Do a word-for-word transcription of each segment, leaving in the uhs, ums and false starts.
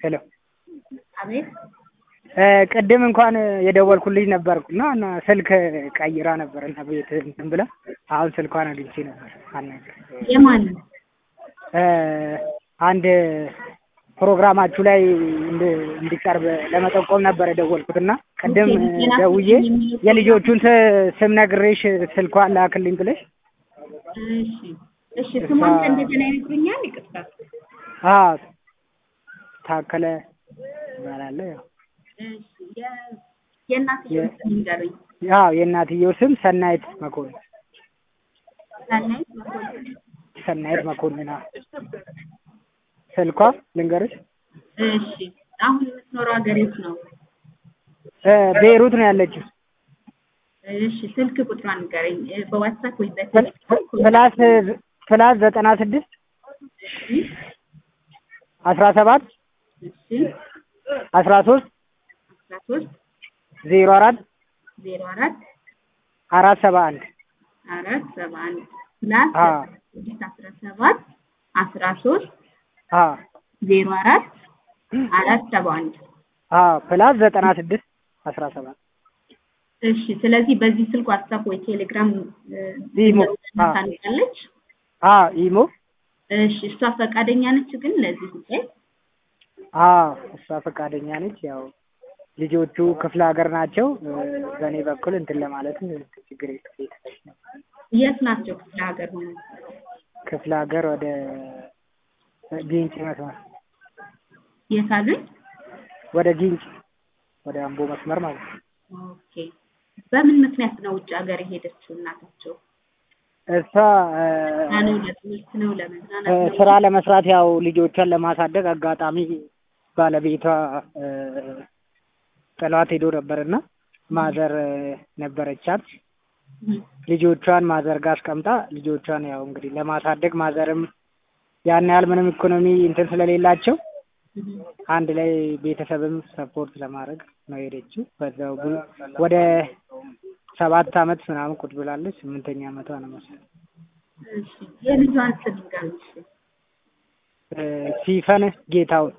ሄሎ አቤት ቅድም እንኳን የደወልኩልኝ ነበርኩና እና ስልክ ቀይራ ነበርና ቤት እንትን ብላ አሁን ስልኳን አግኝቼ ነበር አናግር የማን አንድ ፕሮግራማችሁ ላይ እንዲቀርብ ለመጠቆም ነበር የደወልኩትና ቅድም ደውዬ የልጆቹን ስም ነግሬሽ ስልኳን ላክልኝ ብለሽ እሺ እሺ ስሟን እንደገና ይነግሩኛል ይቅርታ አዎ ታከለ ይባላል ያው እሺ የእናትየው ስም ንገሩኝ ያው የእናትየው ስም ሰናይት መኮንን ሰናይት መኮንን ሰናይት መኮንን ስልኳ ልንገርሽ እሺ አሁን የምትኖረው ሀገር የት ነው ቤይሩት ነው ያለችው እሺ ስልክ ቁጥሯን ንገረኝ በዋትስአፕ ወይ በቴሌግራም ፕላስ ፕላስ ዘጠና ስድስት አስራ ሰባት እሺ አስራ ሶስት አስራ ሶስት ዜሮ አራት ዜሮ አራት አራት ሰባ አንድ አራት ሰባ አንድ ፕላስ አስራ ሰባት አስራ ሶስት አ ዜሮ አራት አራት ሰባ አንድ አ ፕላስ ዘጠና ስድስት አስራ ሰባት እሺ ስለዚህ በዚህ ስልክ ዋትስአፕ ወይ ቴሌግራም ኢሞ ታንቃለች አ ኢሞ እሺ እሷ ፈቃደኛ ነች ግን ለዚህ ጉዳይ አ እሷ ፈቃደኛ ነች ያው ልጆቹ ክፍለ ሀገር ናቸው በእኔ በኩል እንትን ለማለት ችግር የለም የት ናቸው ክፍለ ሀገር ሆነ ክፍለ ሀገር ወደ ጊንጪ መስመር የት አሉኝ ወደ ጊንጪ ወደ አምቦ መስመር ማለት ነው ኦኬ በምን ምክንያት ነው ውጭ ሀገር የሄደችው እናታቸው እሷ ነው ለትምህርት ነው ለመዝናናት ስራ ለመስራት ያው ልጆቿን ለማሳደግ አጋጣሚ ባለቤቷ ጥሏት ሄዶ ነበርና ማዘር ነበረቻት ልጆቿን ማዘር ጋር አስቀምጣ ልጆቿን ያው እንግዲህ ለማሳደግ ማዘርም ያን ያህል ምንም ኢኮኖሚ እንትን ስለሌላቸው አንድ ላይ ቤተሰብም ሰፖርት ለማድረግ ነው የሄደችው በዛው ወደ ሰባት አመት ምናምን ቁጭ ብላለች ስምንተኛ አመቷ ነው መሰለኝ እሺ የልጇን ስም ንገሩኝ ሲፈን ጌታውን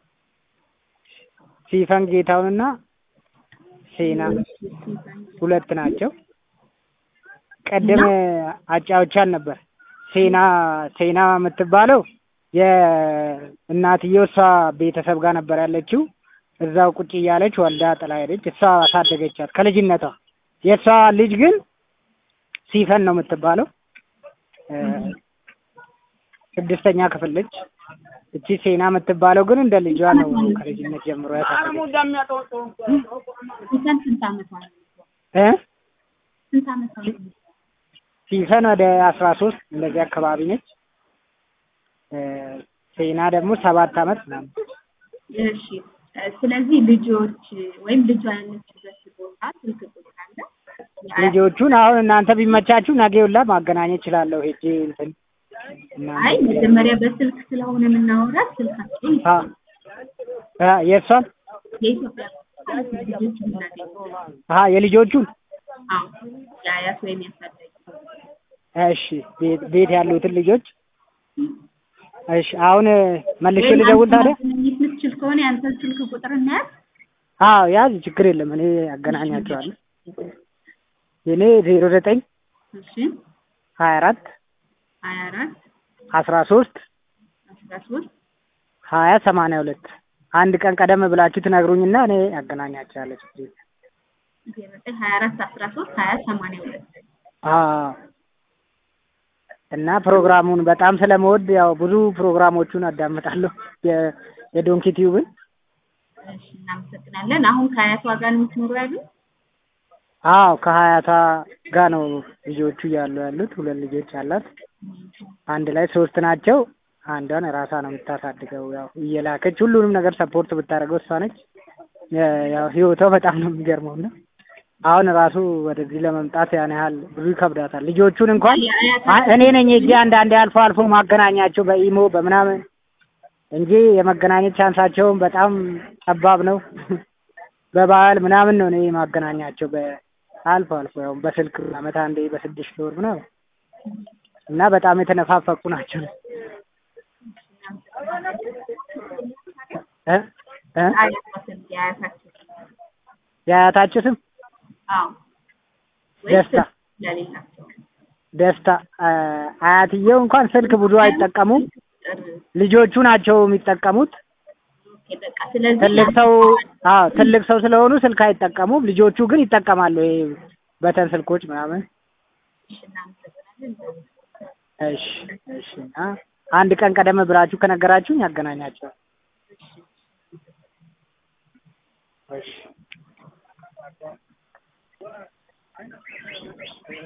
ሲፈን ጌታውንና ሴና ሁለት ናቸው ቀደም አጫውቻል ነበር ሴና ሴና የምትባለው የእናትየው እሷ ቤተሰብ ጋር ነበር ያለችው እዛው ቁጭ እያለች ወልዳ ጥላ ሄደች እሷ አሳደገቻት ከልጅነቷ የሷ ልጅ ግን ሲፈን ነው የምትባለው ስድስተኛ ክፍል ልጅ እቺ ሴና የምትባለው ግን እንደ ልጇ ነው ከልጅነት ጀምሮ ያሳደገችው ሲፈን ስንት አመቷ ነው እ ስንት አመቷ ነው ሲፈን ወደ አስራ ሶስት እንደዚህ አካባቢ ነች ሴና ደግሞ ሰባት አመት ነው እሺ ስለዚህ ልጆች ወይም ልጇ ያለችበት ቦታ ስልክ ቁጥር አለ ልጆቹን አሁን እናንተ ቢመቻችሁ ነገ ሁላ ማገናኘት እችላለሁ ሄጄ እንትን አይ መጀመሪያ በስልክ ስለሆነ የምናወራት ስልካችን አ አ የሷን የኢትዮጵያ ልጆች እናገኝ አ የልጆቹን አዎ ያያት ወይም ያሳደግ እሺ ቤት ቤት ያሉትን ልጆች እሺ አሁን መልሼ ልደውል ታዲያ ምትችል ከሆነ ያንተን ስልክ ቁጥር እናያት አዎ ያዝ ችግር የለም እኔ አገናኛቸዋለሁ የኔ ዜሮ ዘጠኝ እሺ ሀያ አራት ሀያ አራት አስራ ሶስት አስራ ሶስት ሀያ ሰማንያ ሁለት አንድ ቀን ቀደም ብላችሁ ትነግሩኝና እኔ አገናኛቸዋለሁ ዜሮ ዘጠኝ ሀያ አራት አስራ ሶስት ሀያ ሰማንያ ሁለት አዎ እና ፕሮግራሙን በጣም ስለምወድ ያው ብዙ ፕሮግራሞቹን አዳምጣለሁ የዶንኪ ቲዩብን እሺ እናመሰግናለን አሁን ከአያቷ ጋር ነው የምትኖረው ያሉ አዎ ከሀያቷ ጋር ነው ልጆቹ ያሉ ያሉት ሁለት ልጆች አላት አንድ ላይ ሶስት ናቸው አንዷን ራሷ ነው የምታሳድገው ያው እየላከች ሁሉንም ነገር ሰፖርት ብታደርገው እሷ ነች ያው ህይወቷ በጣም ነው የሚገርመውና አሁን ራሱ ወደዚህ ለመምጣት ያን ያህል ብዙ ይከብዳታል ልጆቹን እንኳን እኔ ነኝ እጄ አንዳንዴ አልፎ አልፎ ማገናኛቸው በኢሞ በምናምን እንጂ የመገናኘት ቻንሳቸውን በጣም ጠባብ ነው በባህል ምናምን ነው እኔ ማገናኛቸው በአልፎ አልፎ ያው በስልክ አመት አንዴ በስድስት ወር ምናምን እና በጣም የተነፋፈቁ ናቸው እ እ አያታችን የአያታችን የአያታችሁ ስም አዎ ወይ ደስታ ለሌላቸው ደስታ አያትየው እንኳን ስልክ ብዙ አይጠቀሙም። ልጆቹ ናቸው የሚጠቀሙት። ኦኬ በቃ ስለዚህ ትልቅ ሰው አዎ ትልቅ ሰው ስለሆኑ ስልክ አይጠቀሙም። ልጆቹ ግን ይጠቀማሉ። ይሄ በተን ስልኮች ምናምን። እሺ እሺ እና አንድ ቀን ቀደም ብላችሁ ከነገራችሁኝ ያገናኛቸዋል። እሺ